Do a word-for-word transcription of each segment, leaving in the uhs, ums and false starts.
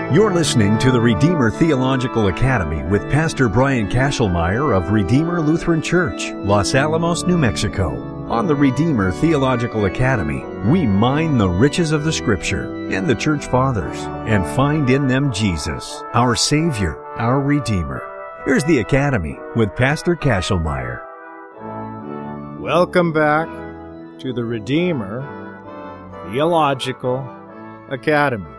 You're listening to the Redeemer Theological Academy with Pastor Brian Kashelmeyer of Redeemer Lutheran Church, Los Alamos, New Mexico. On the Redeemer Theological Academy, we mine the riches of the Scripture and the Church Fathers and find in them Jesus, our Savior, our Redeemer. Here's the Academy with Pastor Kashelmeyer. Welcome back to the Redeemer Theological Academy.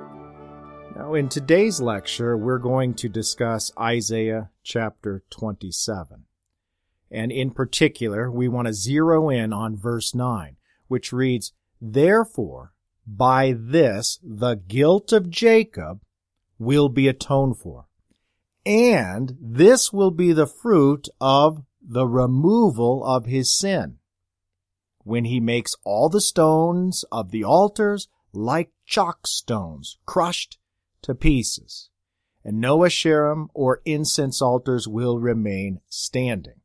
Now, in today's lecture, we're going to discuss Isaiah chapter twenty-seven. And in particular, we want to zero in on verse nine, which reads, "Therefore, by this the guilt of Jacob will be atoned for, and this will be the fruit of the removal of his sin, when he makes all the stones of the altars like chalk stones, crushed to pieces, and no Asherim or incense altars will remain standing."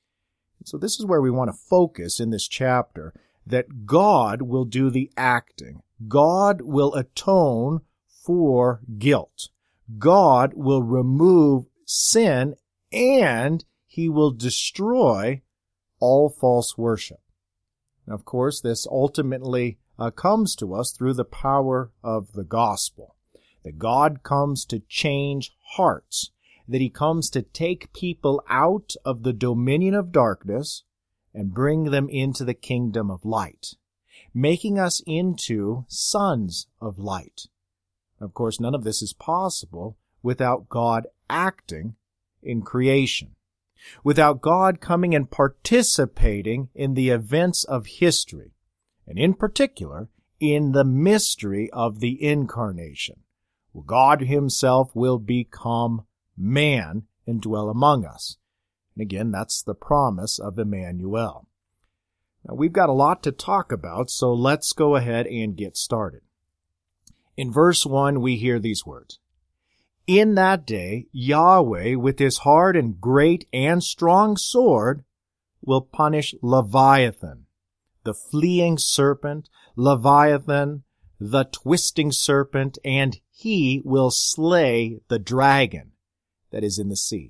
So this is where we want to focus in this chapter, that God will do the acting. God will atone for guilt. God will remove sin, and he will destroy all false worship. And of course, this ultimately uh, comes to us through the power of the gospel. That God comes to change hearts, that he comes to take people out of the dominion of darkness and bring them into the kingdom of light, making us into sons of light. Of course, none of this is possible without God acting in creation, without God coming and participating in the events of history, and in particular, in the mystery of the incarnation. God himself will become man and dwell among us. And again, that's the promise of Emmanuel. Now, we've got a lot to talk about, so let's go ahead and get started. In verse one, we hear these words, "In that day, Yahweh, with his hard and great and strong sword, will punish Leviathan, the fleeing serpent, Leviathan, the twisting serpent, and he will slay the dragon that is in the sea."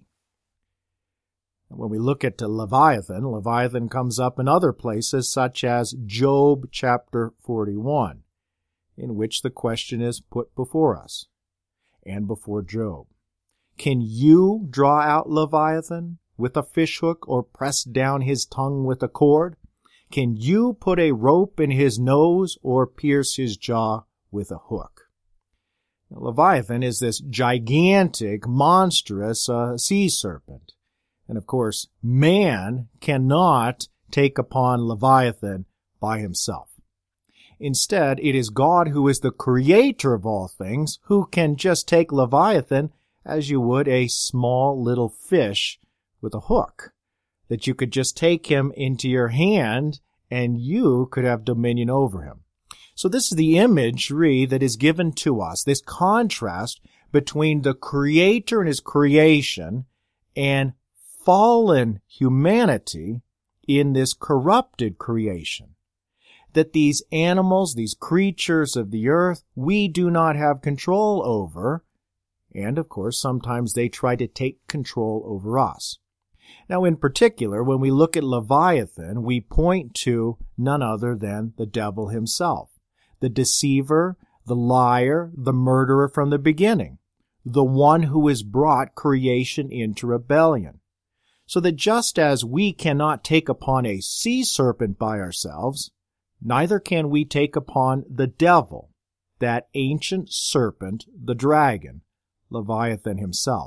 And when we look at Leviathan, Leviathan comes up in other places, such as Job chapter forty-one, in which the question is put before us and before Job. Can you draw out Leviathan with a fishhook or press down his tongue with a cord? Can you put a rope in his nose or pierce his jaw with a hook? Now, Leviathan is this gigantic, monstrous uh, sea serpent. And of course, man cannot take upon Leviathan by himself. Instead, it is God who is the creator of all things who can just take Leviathan as you would a small little fish with a hook, that you could just take him into your hand and you could have dominion over him. So this is the imagery that is given to us, this contrast between the Creator and his creation and fallen humanity in this corrupted creation. That these animals, these creatures of the earth, we do not have control over, and of course sometimes they try to take control over us. Now, in particular, when we look at Leviathan, we point to none other than the devil himself, the deceiver, the liar, the murderer from the beginning, the one who has brought creation into rebellion. So that just as we cannot take upon a sea serpent by ourselves, neither can we take upon the devil, that ancient serpent, the dragon, Leviathan himself.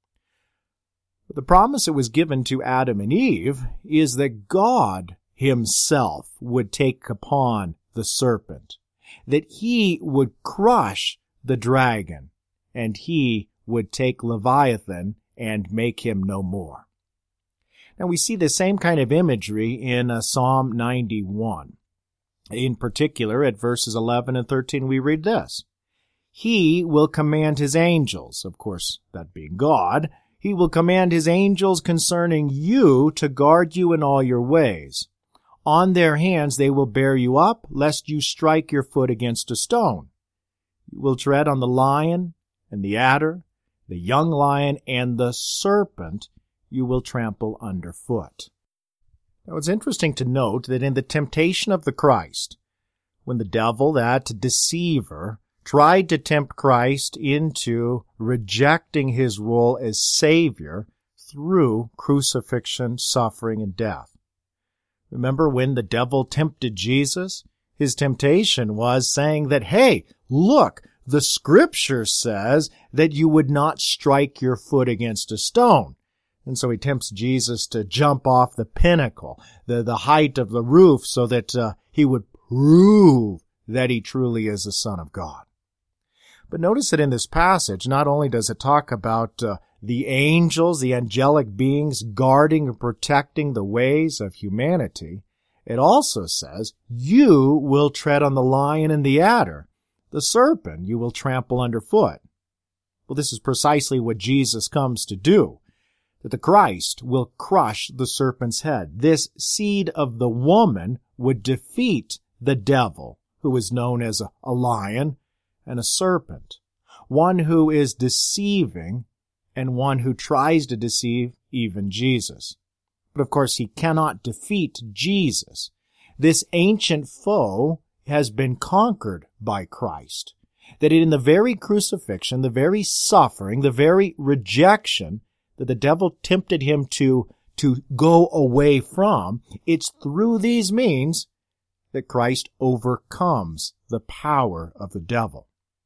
The promise that was given to Adam and Eve is that God himself would take upon the serpent, that he would crush the dragon, and he would take Leviathan and make him no more. Now we see the same kind of imagery in uh, Psalm ninety-one. In particular, at verses eleven and thirteen, we read this, "He will command his angels," of course, that being God, "He will command his angels concerning you to guard you in all your ways. On their hands they will bear you up, lest you strike your foot against a stone. You will tread on the lion and the adder, the young lion, and the serpent you will trample underfoot. Now it's interesting to note that in the temptation of the Christ, when the devil, that deceiver, tried to tempt Christ into rejecting his role as Savior through crucifixion, suffering, and death. Remember when the devil tempted Jesus? His temptation was saying that, hey, look, the Scripture says that you would not strike your foot against a stone. And so he tempts Jesus to jump off the pinnacle, the, the height of the roof, so that uh, he would prove that he truly is the Son of God. But notice that in this passage, not only does it talk about uh, the angels, the angelic beings guarding and protecting the ways of humanity, it also says, you will tread on the lion and the adder, the serpent you will trample underfoot. Well, this is precisely what Jesus comes to do, that the Christ will crush the serpent's head. This seed of the woman would defeat the devil, who is known as a, a lion and a serpent, one who is deceiving and one who tries to deceive even Jesus. But of course, he cannot defeat Jesus. This ancient foe has been conquered by Christ. That in the very crucifixion, the very suffering, the very rejection that the devil tempted him to, to go away from, it's through these means that Christ overcomes the power of the devil.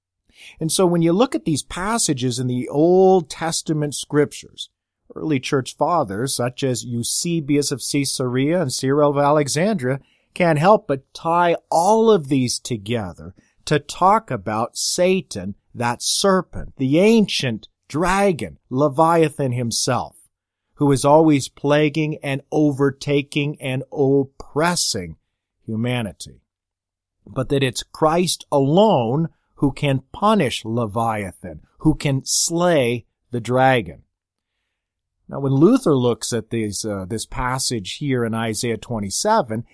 And so when you look at these passages in the Old Testament scriptures, early church fathers such as Eusebius of Caesarea and Cyril of Alexandria can't help but tie all of these together to talk about Satan, that serpent, the ancient dragon, Leviathan himself, who is always plaguing and overtaking and oppressing humanity. But that it's Christ alone who can punish Leviathan, who can slay the dragon. Now, when Luther looks at these, uh, this passage here in Isaiah twenty-seven,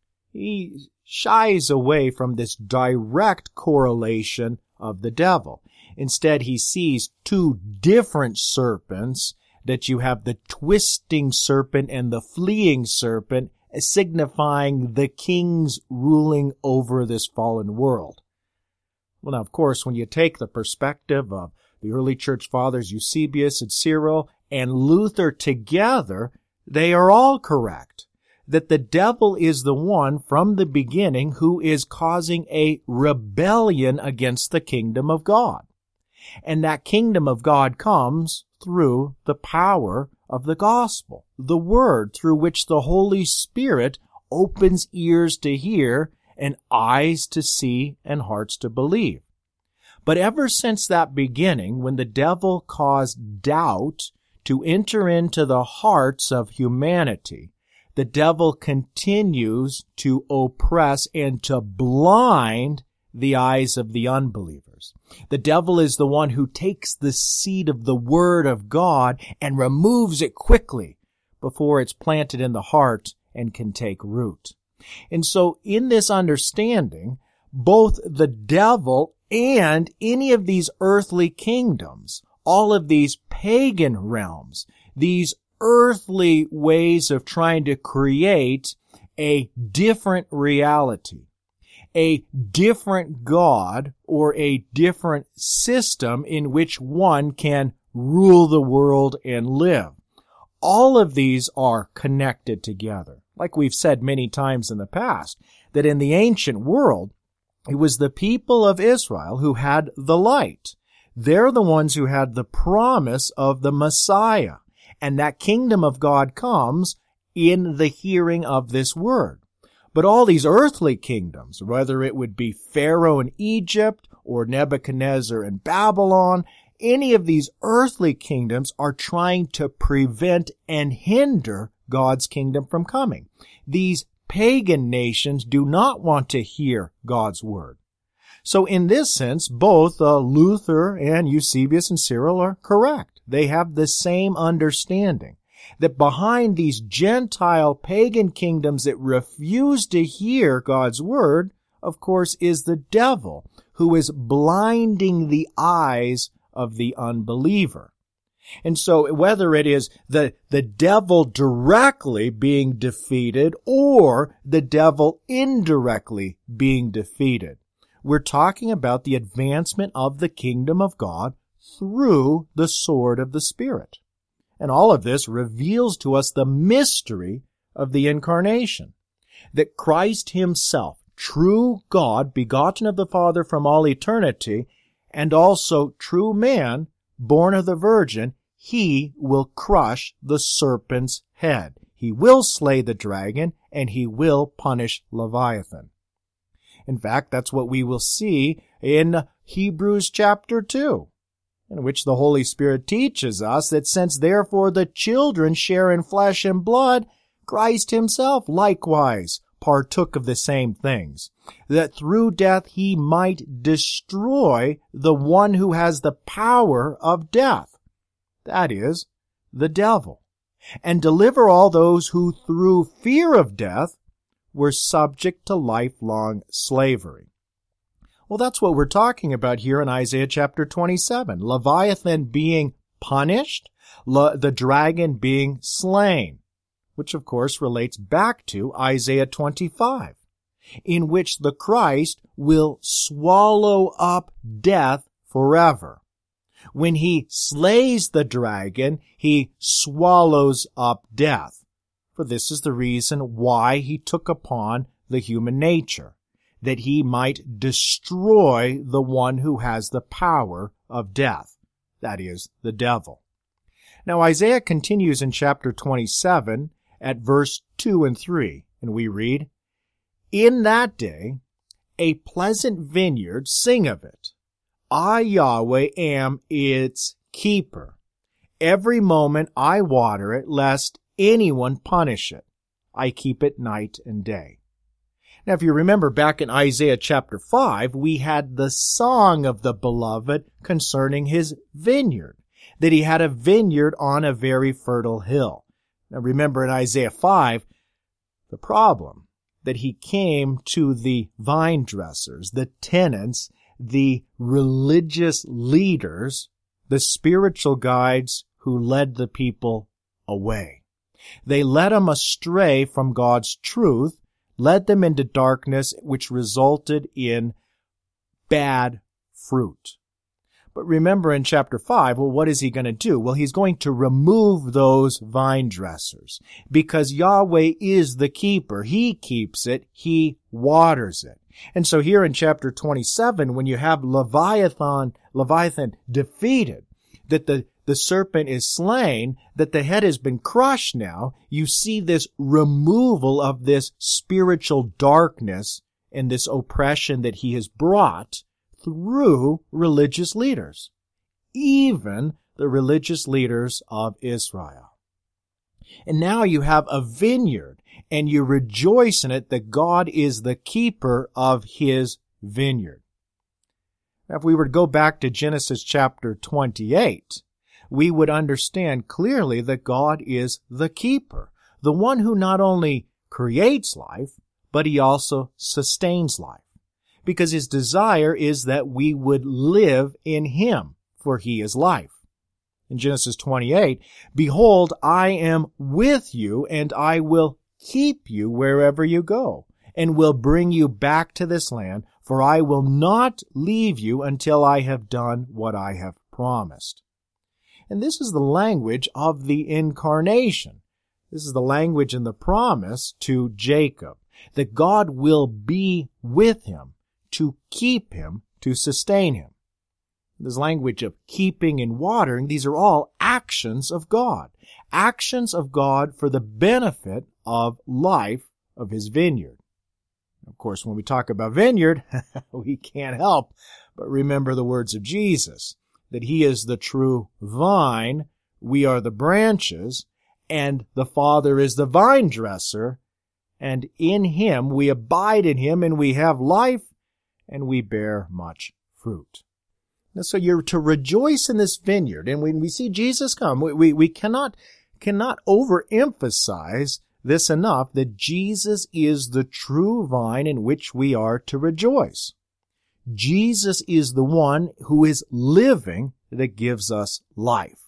he shies away from this direct correlation of the devil. Instead, he sees two different serpents, that you have the twisting serpent and the fleeing serpent, signifying the kings ruling over this fallen world. Well, now, of course, when you take the perspective of the early church fathers, Eusebius and Cyril, and Luther together, they are all correct. That the devil is the one from the beginning who is causing a rebellion against the kingdom of God. And that kingdom of God comes through the power of the gospel, the word through which the Holy Spirit opens ears to hear and eyes to see and hearts to believe. But ever since that beginning, when the devil caused doubt to enter into the hearts of humanity, the devil continues to oppress and to blind the eyes of the unbelievers. The devil is the one who takes the seed of the Word of God and removes it quickly before it's planted in the heart and can take root. And so in this understanding, both the devil and any of these earthly kingdoms, all of these pagan realms, these earthly ways of trying to create a different reality, a different God, or a different system in which one can rule the world and live. All of these are connected together. Like we've said many times in the past, that in the ancient world, it was the people of Israel who had the light. They're the ones who had the promise of the Messiah. And that kingdom of God comes in the hearing of this word. But all these earthly kingdoms, whether it would be Pharaoh in Egypt or Nebuchadnezzar in Babylon, any of these earthly kingdoms are trying to prevent and hinder God's kingdom from coming. These pagan nations do not want to hear God's word. So in this sense, both uh, Luther and Eusebius and Cyril are correct. They have the same understanding that behind these Gentile pagan kingdoms that refuse to hear God's word, of course, is the devil who is blinding the eyes of the unbeliever. And so whether it is the, the devil directly being defeated or the devil indirectly being defeated, we're talking about the advancement of the kingdom of God through the sword of the Spirit. And all of this reveals to us the mystery of the incarnation, that Christ himself, true God, begotten of the Father from all eternity, and also true man, born of the Virgin, he will crush the serpent's head. He will slay the dragon, and he will punish Leviathan. In fact, that's what we will see in Hebrews chapter two, in which the Holy Spirit teaches us that since therefore the children share in flesh and blood, Christ himself likewise partook of the same things, that through death he might destroy the one who has the power of death, that is, the devil, and deliver all those who through fear of death were subject to lifelong slavery. Well, that's what we're talking about here in Isaiah chapter twenty-seven. Leviathan being punished, le- the dragon being slain, which of course relates back to Isaiah twenty-five, in which the Christ will swallow up death forever. When he slays the dragon, he swallows up death. For this is the reason why he took upon the human nature, that he might destroy the one who has the power of death, that is, the devil. Now Isaiah continues in chapter twenty-seven at verse two and three, and we read, "In that day, a pleasant vineyard, sing of it. I, Yahweh, am its keeper. Every moment I water it, lest anyone punish it. I keep it night and day." Now, if you remember back in Isaiah chapter five, we had the song of the beloved concerning his vineyard, that he had a vineyard on a very fertile hill. Now, remember in Isaiah five, the problem that he came to the vine dressers, the tenants, the religious leaders, the spiritual guides who led the people away. They led them astray from God's truth, led them into darkness, which resulted in bad fruit. But remember in chapter five, well, what is he going to do? Well, he's going to remove those vine dressers, because Yahweh is the keeper. He keeps it. He waters it. And so here in chapter twenty-seven, when you have Leviathan, Leviathan defeated, that the, the serpent is slain, that the head has been crushed now, you see this removal of this spiritual darkness and this oppression that he has brought through religious leaders, even the religious leaders of Israel. And now you have a vineyard, and you rejoice in it that God is the keeper of his vineyard. Now, if we were to go back to Genesis chapter twenty-eight, we would understand clearly that God is the keeper, the one who not only creates life, but he also sustains life, because his desire is that we would live in him, for he is life. In Genesis twenty-eight, "Behold, I am with you, and I will keep you wherever you go, and will bring you back to this land, for I will not leave you until I have done what I have promised." And this is the language of the incarnation. This is the language and the promise to Jacob, that God will be with him, to keep him, to sustain him. This language of keeping and watering, these are all actions of God. Actions of God for the benefit of life of his vineyard. Of course, when we talk about vineyard, we can't help but remember the words of Jesus, that he is the true vine, we are the branches, and the Father is the vine dresser, and in him we abide in him, and we have life, and we bear much fruit. Now, so you're to rejoice in this vineyard, and when we see Jesus come, we, we, we cannot, cannot overemphasize this enough, that Jesus is the true vine in which we are to rejoice. Jesus is the one who is living that gives us life.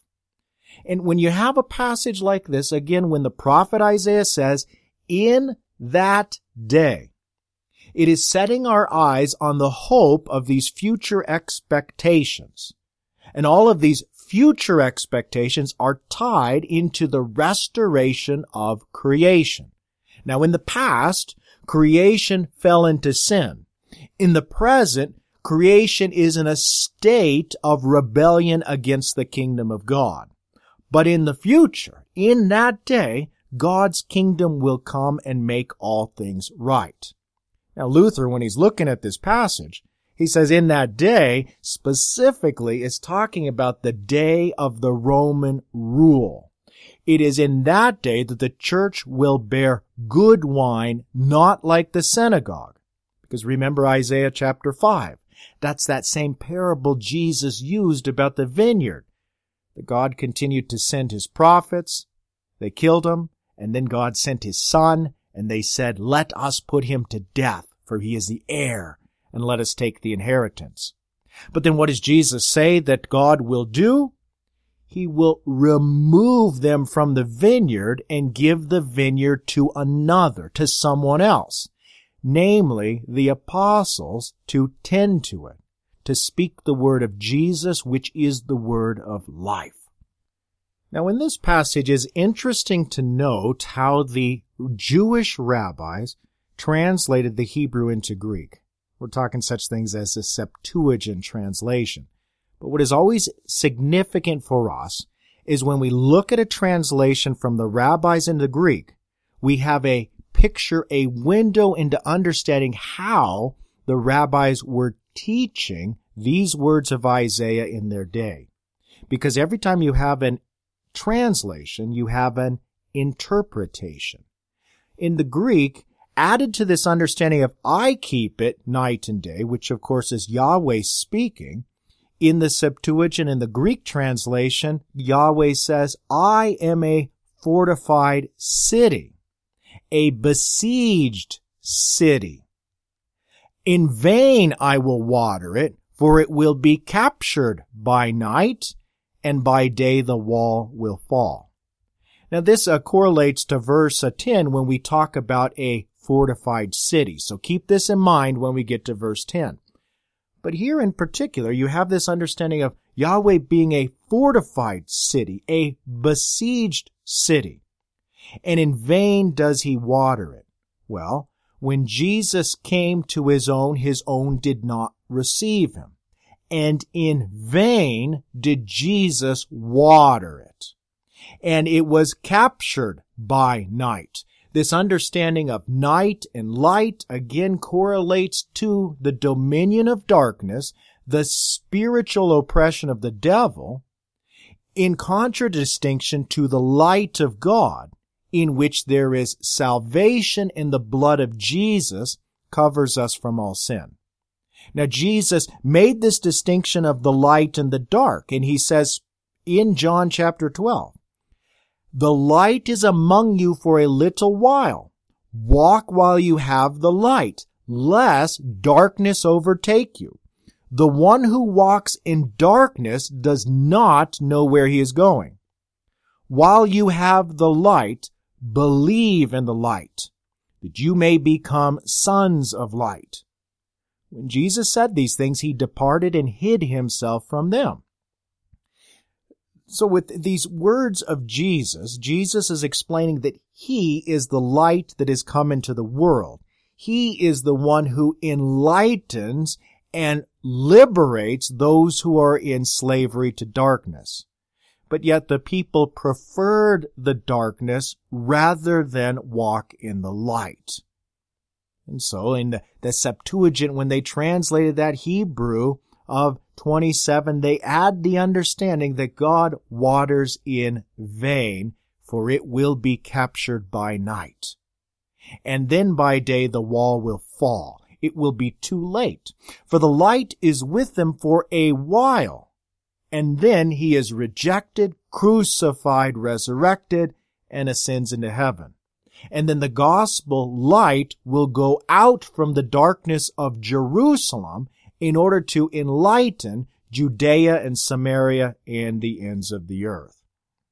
And when you have a passage like this, again, when the prophet Isaiah says, in that day, it is setting our eyes on the hope of these future expectations. And all of these future expectations are tied into the restoration of creation. Now, in the past, creation fell into sin. In the present, creation is in a state of rebellion against the kingdom of God. But in the future, in that day, God's kingdom will come and make all things right. Now, Luther, when he's looking at this passage, he says in that day, specifically, is talking about the day of the Roman rule. It is in that day that the church will bear good wine, not like the synagogue. Because remember Isaiah chapter five. That's that same parable Jesus used about the vineyard. That God continued to send his prophets. They killed him. And then God sent his son. And they said, let us put him to death, for he is the heir, and let us take the inheritance. But then what does Jesus say that God will do? He will remove them from the vineyard and give the vineyard to another, to someone else, namely the apostles, to tend to it, to speak the word of Jesus, which is the word of life. Now, in this passage, it is interesting to note how the Jewish rabbis translated the Hebrew into Greek. We're talking such things as the Septuagint translation. But what is always significant for us is when we look at a translation from the rabbis into Greek, we have a picture, a window into understanding how the rabbis were teaching these words of Isaiah in their day. Because every time you have an translation, you have an interpretation. In the Greek, added to this understanding of I keep it night and day, which of course is Yahweh speaking, in the Septuagint, in the Greek translation, Yahweh says, I am a fortified city, a besieged city. In vain I will water it, for it will be captured by night, and by day the wall will fall. Now this uh, correlates to verse uh, ten when we talk about a fortified city. So keep this in mind when we get to verse ten. But here in particular, you have this understanding of Yahweh being a fortified city, a besieged city. And in vain does he water it. Well, when Jesus came to his own, his own did not receive him. And in vain did Jesus water it. And it was captured by night. This understanding of night and light again correlates to the dominion of darkness, the spiritual oppression of the devil, in contradistinction to the light of God, in which there is salvation in the blood of Jesus covers us from all sin. Now, Jesus made this distinction of the light and the dark, and he says in John chapter twelve, the light is among you for a little while. Walk while you have the light, lest darkness overtake you. The one who walks in darkness does not know where he is going. While you have the light, believe in the light, that you may become sons of light. When Jesus said these things, he departed and hid himself from them. So with these words of Jesus, Jesus is explaining that he is the light that has come into the world. He is the one who enlightens and liberates those who are in slavery to darkness. But yet the people preferred the darkness rather than walk in the light. And so in the, the Septuagint, when they translated that Hebrew of twenty-seven, they add the understanding that God waters in vain, for it will be captured by night. And then by day the wall will fall. It will be too late, for the light is with them for a while. And then he is rejected, crucified, resurrected, and ascends into heaven. And then the gospel light will go out from the darkness of Jerusalem in order to enlighten Judea and Samaria and the ends of the earth.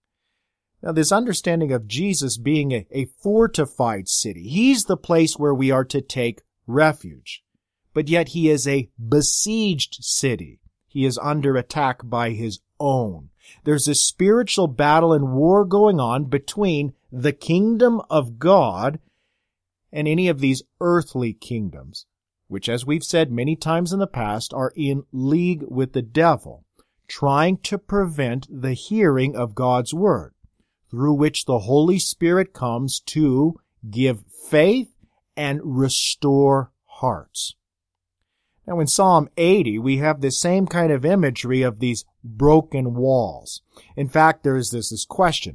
Now, this understanding of Jesus being a, a fortified city, He's the place where we are to take refuge. But yet He is a besieged city. He is under attack by His own. There's a spiritual battle and war going on between the kingdom of God and any of these earthly kingdoms, which, as we've said many times in the past, are in league with the devil, trying to prevent the hearing of God's word, through which the Holy Spirit comes to give faith and restore hearts. Now, in Psalm eighty, we have the same kind of imagery of these broken walls. In fact, there is this, this question,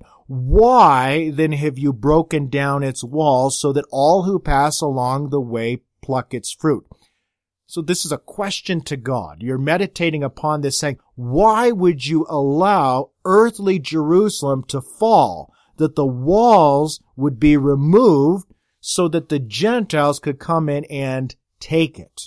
why then have you broken down its walls so that all who pass along the way pluck its fruit? So this is a question to God. You're meditating upon this saying, why would you allow earthly Jerusalem to fall, that the walls would be removed so that the Gentiles could come in and take it?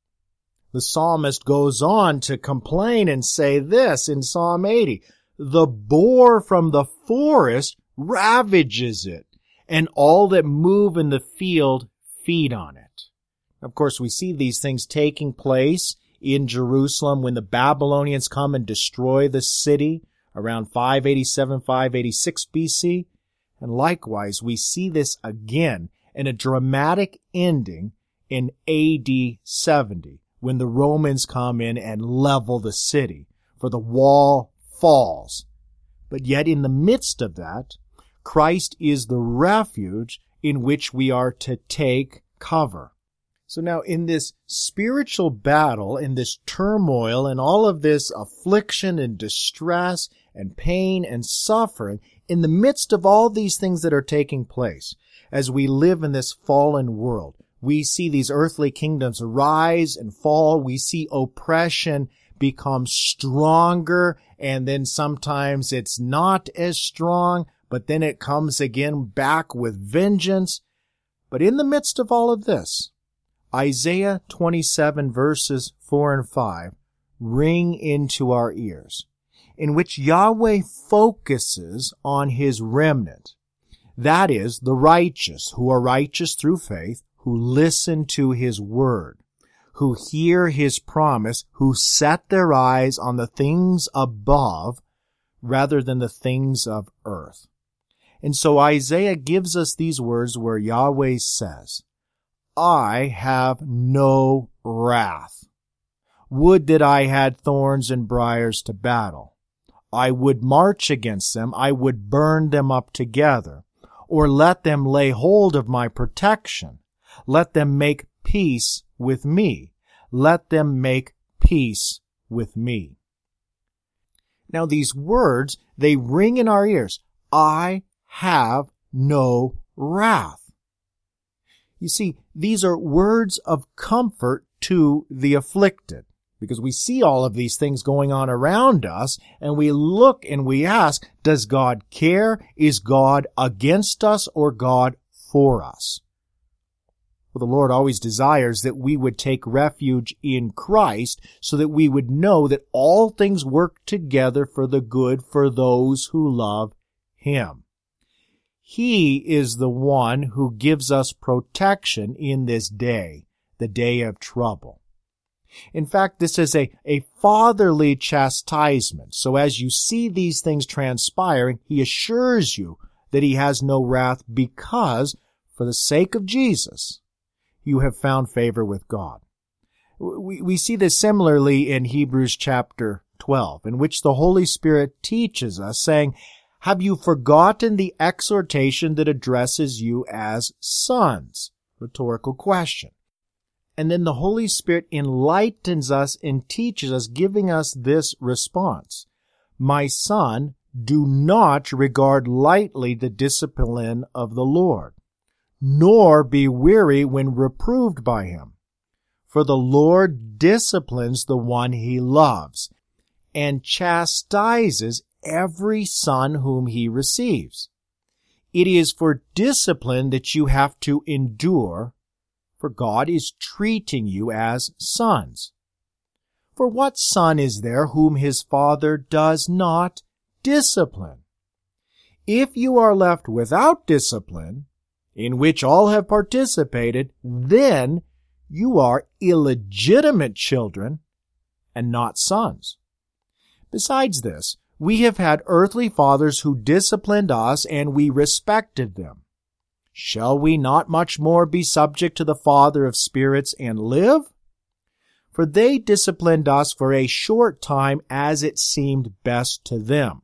The psalmist goes on to complain and say this in Psalm eighty, the boar from the forest ravages it, and all that move in the field feed on it. Of course, we see these things taking place in Jerusalem when the Babylonians come and destroy the city around five eighty-seven, five eighty-six B C. And likewise, we see this again in a dramatic ending in A D seventy, when the Romans come in and level the city, for the wall falls. But yet in the midst of that, Christ is the refuge in which we are to take cover. So now in this spiritual battle, in this turmoil, and all of this affliction and distress and pain and suffering, in the midst of all these things that are taking place, as we live in this fallen world, we see these earthly kingdoms rise and fall. We see oppression become stronger, and then sometimes it's not as strong, but then it comes again back with vengeance. But in the midst of all of this, Isaiah twenty-seven verses four and five ring into our ears, in which Yahweh focuses on His remnant. That is, the righteous, who are righteous through faith, who listen to His word, who hear His promise, who set their eyes on the things above rather than the things of earth. And so Isaiah gives us these words where Yahweh says, I have no wrath. Would that I had thorns and briars to battle. I would march against them. I would burn them up together, or let them lay hold of my protection. Let them make peace with me. Let them make peace with me. Now these words, they ring in our ears. I have no wrath. You see, these are words of comfort to the afflicted, because we see all of these things going on around us, and we look and we ask, does God care? Is God against us or God for us? Well, the Lord always desires that we would take refuge in Christ so that we would know that all things work together for the good for those who love Him. He is the one who gives us protection in this day, the day of trouble. In fact, this is a, a fatherly chastisement. So as you see these things transpiring, He assures you that He has no wrath because, for the sake of Jesus, you have found favor with God. We, we see this similarly in Hebrews chapter twelve, in which the Holy Spirit teaches us, saying, have you forgotten the exhortation that addresses you as sons? Rhetorical question. And then the Holy Spirit enlightens us and teaches us, giving us this response. My son, do not regard lightly the discipline of the Lord, nor be weary when reproved by Him. For the Lord disciplines the one He loves, and chastises every son whom He receives. It is for discipline that you have to endure, for God is treating you as sons. For what son is there whom his father does not discipline? If you are left without discipline, in which all have participated, then you are illegitimate children and not sons. Besides this, we have had earthly fathers who disciplined us, and we respected them. Shall we not much more be subject to the Father of spirits and live? For they disciplined us for a short time as it seemed best to them.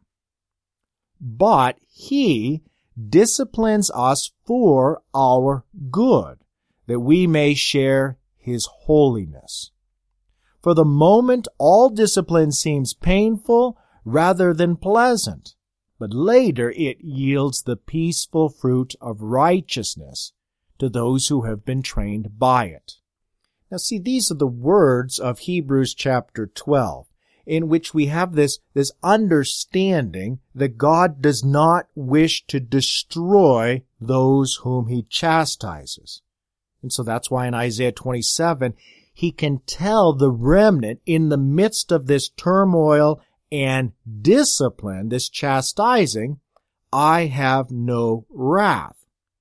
But he disciplines us for our good, that we may share his holiness. For the moment, all discipline seems painful rather than pleasant, but later it yields the peaceful fruit of righteousness to those who have been trained by it. Now see, these are the words of Hebrews chapter twelve, in which we have this, this understanding that God does not wish to destroy those whom he chastises. And so that's why in Isaiah twenty-seven, he can tell the remnant in the midst of this turmoil and discipline, this chastising, I have no wrath.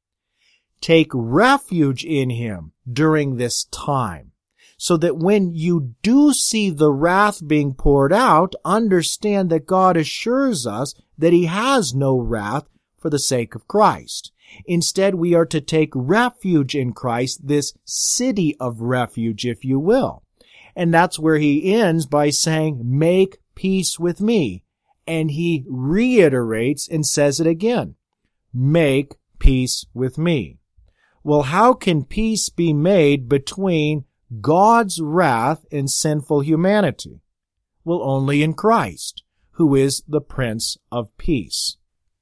Take refuge in him during this time, so that when you do see the wrath being poured out, understand that God assures us that he has no wrath for the sake of Christ. Instead, we are to take refuge in Christ, this city of refuge, if you will. And that's where he ends by saying, make peace with me. And he reiterates and says it again, make peace with me. Well, how can peace be made between God's wrath and sinful humanity? Well, only in Christ, who is the Prince of Peace.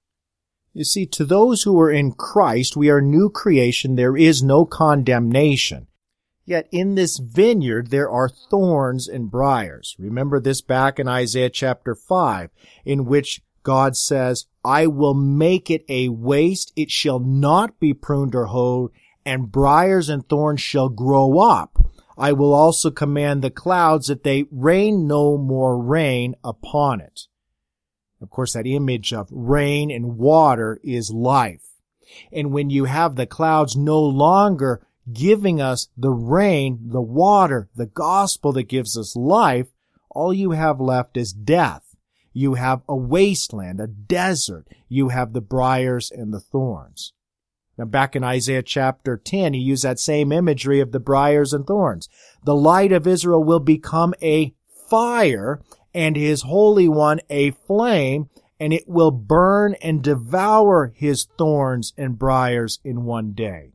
You see, to those who are in Christ, we are new creation. There is no condemnation. Yet in this vineyard, there are thorns and briars. Remember this back in Isaiah chapter five, in which God says, I will make it a waste, it shall not be pruned or hoed, and briars and thorns shall grow up. I will also command the clouds that they rain no more rain upon it. Of course, that image of rain and water is life. And when you have the clouds no longer giving us the rain, the water, the gospel that gives us life, all you have left is death. You have a wasteland, a desert. You have the briars and the thorns. Now back in Isaiah chapter ten, he used that same imagery of the briars and thorns. The light of Israel will become a fire, and his Holy One a flame, and it will burn and devour his thorns and briars in one day.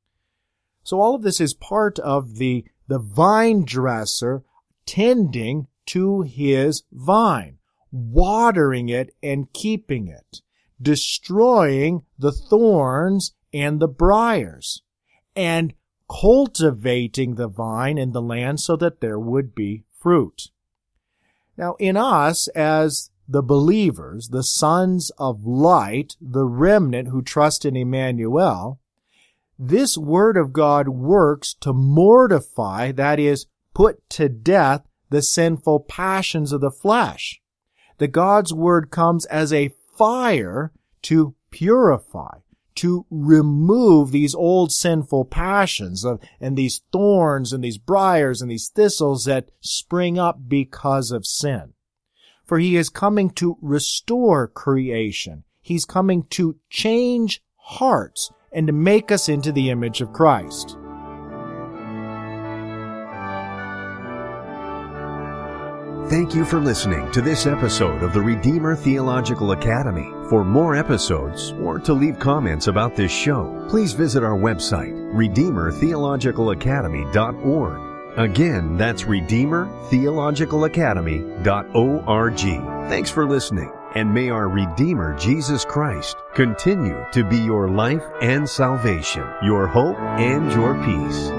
So all of this is part of the, the vine dresser tending to his vine, watering it and keeping it, destroying the thorns and the briars, and cultivating the vine and the land so that there would be fruit. Now, in us, as the believers, the sons of light, the remnant who trust in Emmanuel, this word of God works to mortify, that is, put to death, the sinful passions of the flesh. That God's word comes as a fire to purify, to remove these old sinful passions of, and these thorns and these briars and these thistles that spring up because of sin. For he is coming to restore creation. He's coming to change hearts and to make us into the image of Christ. Thank you for listening to this episode of the Redeemer Theological Academy. For more episodes or to leave comments about this show, please visit our website, redeemer theological academy dot org. Again, that's redeemer theological academy dot org. Thanks for listening, and may our Redeemer Jesus Christ continue to be your life and salvation, your hope and your peace.